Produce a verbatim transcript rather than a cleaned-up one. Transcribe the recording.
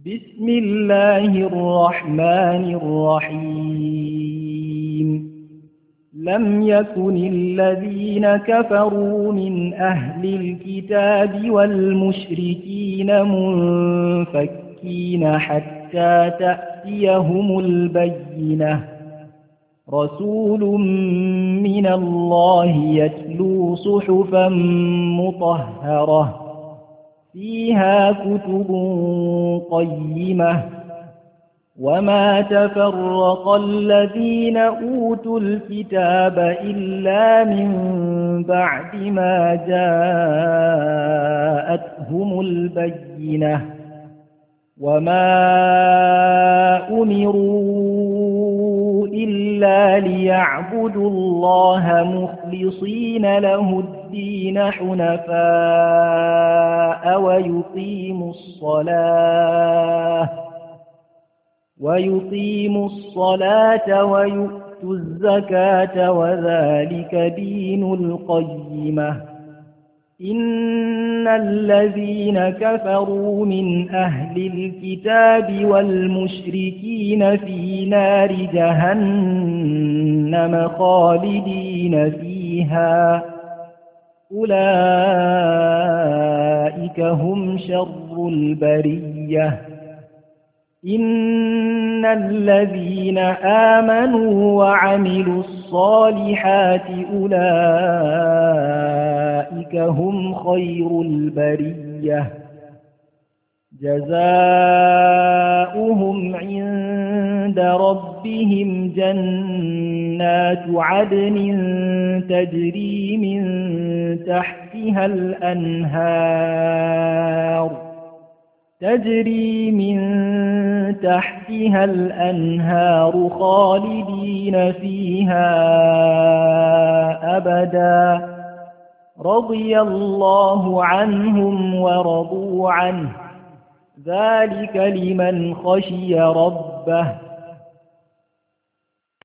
بسم الله الرحمن الرحيم لم يكن الذين كفروا من أهل الكتاب والمشركين منفكين حتى تأتيهم البينة رسول من الله يتلو صحفا مطهرة فيها كتب قيمة وما تفرق الذين أوتوا الكتاب إلا من بعد ما جاءتهم البينة وما أمروا إلا ليعبدوا الله مخلصين له الدين حنفاء ويقيموا الصلاة ويقيموا الصلاة ويؤتوا الزكاة وذلك دين القيمة إن الذين كفروا من أهل الكتاب والمشركين في نار جهنم خالدين فيها أولئك هم شر البرية إن الذين آمنوا وعملوا الصالحات أولئك هم خير البرية جزاؤهم عند ربهم جنات عدن تجري من تحتها الأنهار تجري من تحتها الأنهار خالدين فيها أبدا رضي الله عنهم ورضوا عنه ذلك لمن خشي ربه